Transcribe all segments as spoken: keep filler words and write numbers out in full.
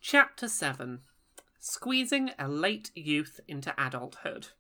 Chapter seven. Squeezing a late youth into adulthood.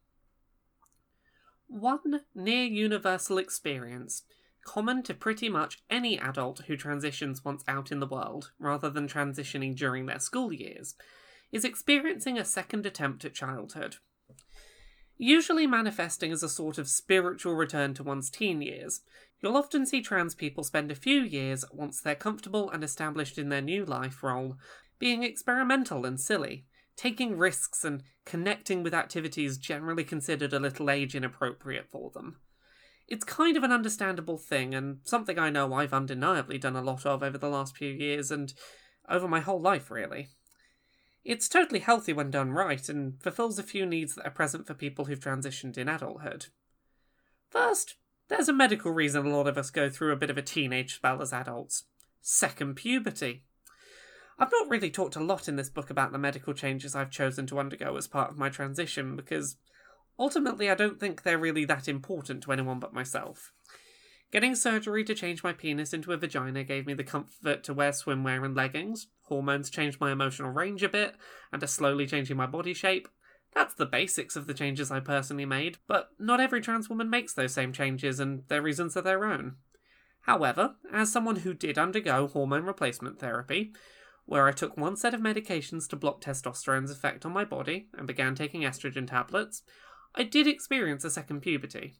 One near-universal experience, common to pretty much any adult who transitions once out in the world, rather than transitioning during their school years, is experiencing a second attempt at childhood. Usually manifesting as a sort of spiritual return to one's teen years, you'll often see trans people spend a few years, once they're comfortable and established in their new life role, being experimental and silly, taking risks and connecting with activities generally considered a little age inappropriate for them. It's kind of an understandable thing, and something I know I've undeniably done a lot of over the last few years, and over my whole life, really. It's totally healthy when done right, and fulfills a few needs that are present for people who've transitioned in adulthood. First, there's a medical reason a lot of us go through a bit of a teenage spell as adults. Second puberty. I've not really talked a lot in this book about the medical changes I've chosen to undergo as part of my transition, because ultimately I don't think they're really that important to anyone but myself. Getting surgery to change my penis into a vagina gave me the comfort to wear swimwear and leggings. Hormones changed my emotional range a bit, and are slowly changing my body shape. That's the basics of the changes I personally made, but not every trans woman makes those same changes, and their reasons are their own. However, as someone who did undergo hormone replacement therapy, where I took one set of medications to block testosterone's effect on my body, and began taking estrogen tablets, I did experience a second puberty.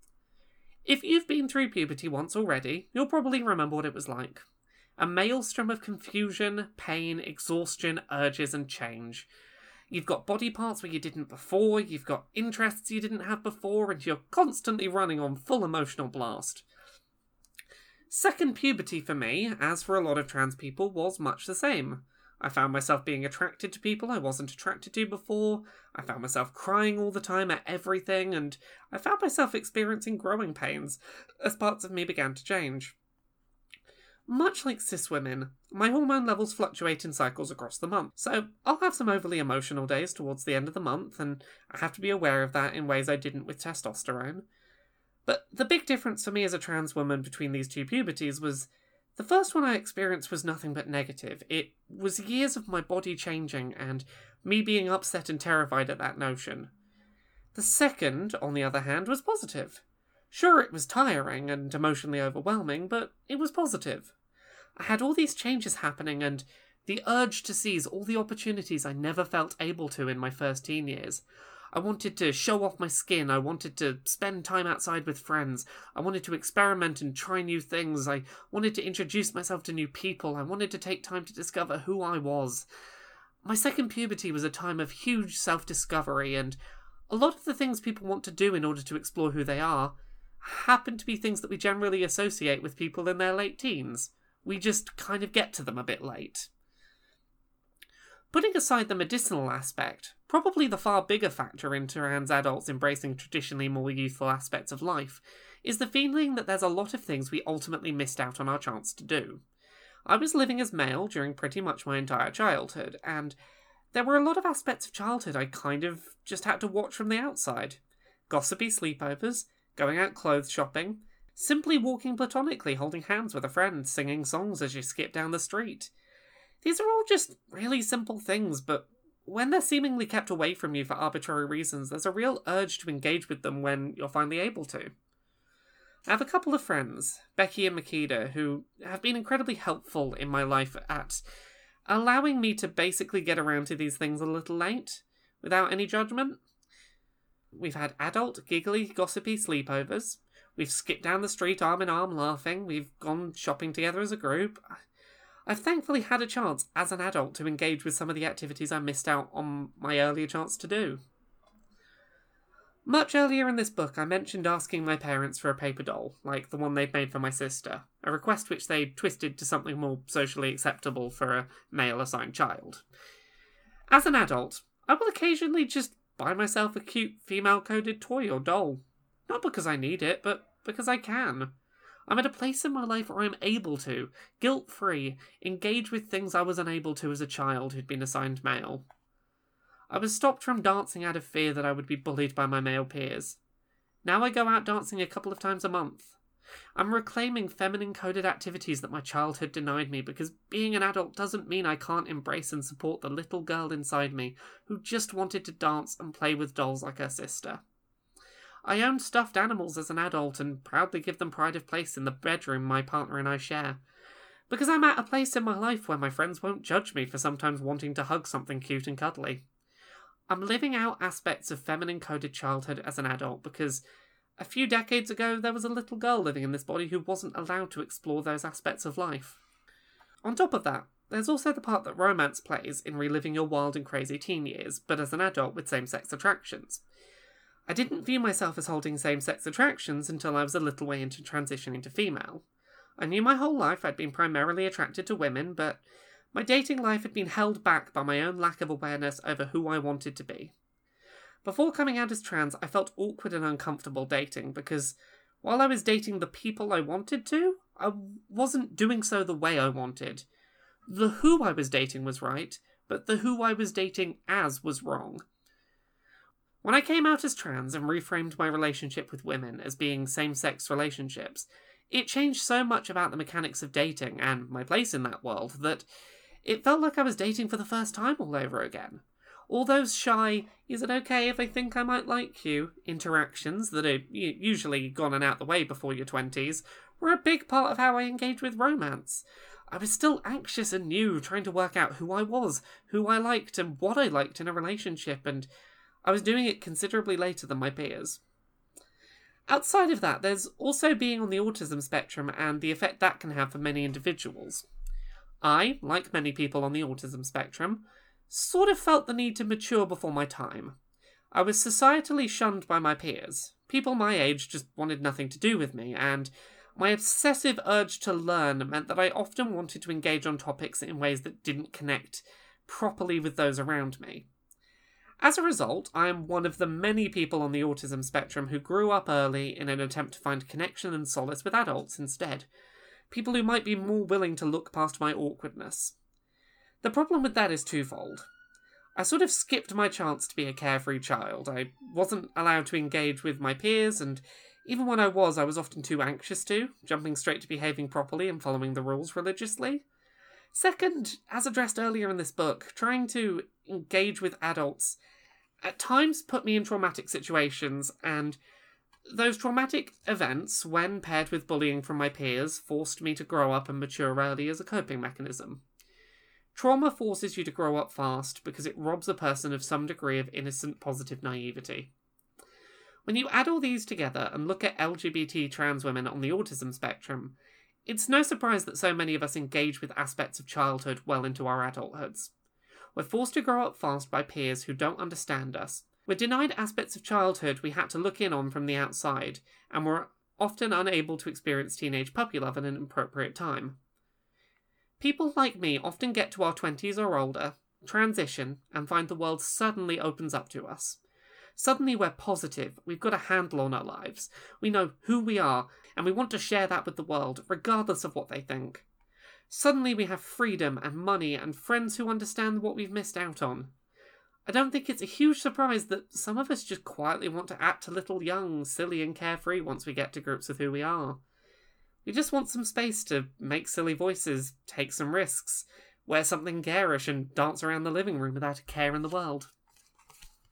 If you've been through puberty once already, you'll probably remember what it was like. A maelstrom of confusion, pain, exhaustion, urges, and change. You've got body parts where you didn't before, you've got interests you didn't have before, and you're constantly running on full emotional blast. Second puberty for me, as for a lot of trans people, was much the same. I found myself being attracted to people I wasn't attracted to before, I found myself crying all the time at everything, and I found myself experiencing growing pains as parts of me began to change. Much like cis women, my hormone levels fluctuate in cycles across the month, so I'll have some overly emotional days towards the end of the month, and I have to be aware of that in ways I didn't with testosterone. But the big difference for me as a trans woman between these two puberties was the first one I experienced was nothing but negative. It was years of my body changing and me being upset and terrified at that notion. The second, on the other hand, was positive. Sure, it was tiring and emotionally overwhelming, but it was positive. I had all these changes happening and the urge to seize all the opportunities I never felt able to in my first teen years. I wanted to show off my skin, I wanted to spend time outside with friends, I wanted to experiment and try new things, I wanted to introduce myself to new people, I wanted to take time to discover who I was. My second puberty was a time of huge self-discovery, and a lot of the things people want to do in order to explore who they are happen to be things that we generally associate with people in their late teens. We just kind of get to them a bit late. Putting aside the medicinal aspect, probably the far bigger factor in trans adults embracing traditionally more youthful aspects of life is the feeling that there's a lot of things we ultimately missed out on our chance to do. I was living as male during pretty much my entire childhood, and there were a lot of aspects of childhood I kind of just had to watch from the outside. Gossipy sleepovers, going out clothes shopping, simply walking platonically holding hands with a friend, singing songs as you skip down the street. These are all just really simple things, but when they're seemingly kept away from you for arbitrary reasons, there's a real urge to engage with them when you're finally able to. I have a couple of friends, Becky and Makeda, who have been incredibly helpful in my life at allowing me to basically get around to these things a little late, without any judgment. We've had adult, giggly, gossipy sleepovers. We've skipped down the street arm in arm laughing. We've gone shopping together as a group. I've thankfully had a chance as an adult to engage with some of the activities I missed out on my earlier chance to do. Much earlier in this book, I mentioned asking my parents for a paper doll, like the one they'd made for my sister, a request which they twisted to something more socially acceptable for a male-assigned child. As an adult, I will occasionally just buy myself a cute female-coded toy or doll. Not because I need it, but because I can. I'm at a place in my life where I'm able to, guilt-free, engage with things I was unable to as a child who'd been assigned male. I was stopped from dancing out of fear that I would be bullied by my male peers. Now I go out dancing a couple of times a month. I'm reclaiming feminine-coded activities that my childhood denied me, because being an adult doesn't mean I can't embrace and support the little girl inside me who just wanted to dance and play with dolls like her sister. I own stuffed animals as an adult and proudly give them pride of place in the bedroom my partner and I share, because I'm at a place in my life where my friends won't judge me for sometimes wanting to hug something cute and cuddly. I'm living out aspects of feminine-coded childhood as an adult because a few decades ago there was a little girl living in this body who wasn't allowed to explore those aspects of life. On top of that, there's also the part that romance plays in reliving your wild and crazy teen years, but as an adult with same-sex attractions. I didn't view myself as holding same-sex attractions until I was a little way into transitioning to female. I knew my whole life I'd been primarily attracted to women, but my dating life had been held back by my own lack of awareness over who I wanted to be. Before coming out as trans, I felt awkward and uncomfortable dating because while I was dating the people I wanted to, I wasn't doing so the way I wanted. The who I was dating was right, but the who I was dating as was wrong. When I came out as trans and reframed my relationship with women as being same-sex relationships, it changed so much about the mechanics of dating and my place in that world that it felt like I was dating for the first time all over again. All those shy, is it okay if I think I might like you, interactions that are usually gone and out the way before your twenties, were a big part of how I engaged with romance. I was still anxious and new, trying to work out who I was, who I liked, and what I liked in a relationship, and I was doing it considerably later than my peers. Outside of that, there's also being on the autism spectrum and the effect that can have for many individuals. I, like many people on the autism spectrum, sort of felt the need to mature before my time. I was societally shunned by my peers. People my age just wanted nothing to do with me, and my obsessive urge to learn meant that I often wanted to engage on topics in ways that didn't connect properly with those around me. As a result, I am one of the many people on the autism spectrum who grew up early in an attempt to find connection and solace with adults instead. People who might be more willing to look past my awkwardness. The problem with that is twofold. I sort of skipped my chance to be a carefree child. I wasn't allowed to engage with my peers, and even when I was, I was often too anxious to, jumping straight to behaving properly and following the rules religiously. Second, as addressed earlier in this book, trying to engage with adults at times put me in traumatic situations, and those traumatic events, when paired with bullying from my peers, forced me to grow up and mature early as a coping mechanism. Trauma forces you to grow up fast because it robs a person of some degree of innocent, positive naivety. When you add all these together and look at L G B T trans women on the autism spectrum, it's no surprise that so many of us engage with aspects of childhood well into our adulthoods. We're forced to grow up fast by peers who don't understand us. We're denied aspects of childhood we had to look in on from the outside, and we're often unable to experience teenage puppy love at an appropriate time. People like me often get to our twenties or older, transition, and find the world suddenly opens up to us. Suddenly we're positive, we've got a handle on our lives, we know who we are, and we want to share that with the world, regardless of what they think. Suddenly we have freedom and money and friends who understand what we've missed out on. I don't think it's a huge surprise that some of us just quietly want to act a little young, silly and carefree once we get to grips with who we are. We just want some space to make silly voices, take some risks, wear something garish and dance around the living room without a care in the world.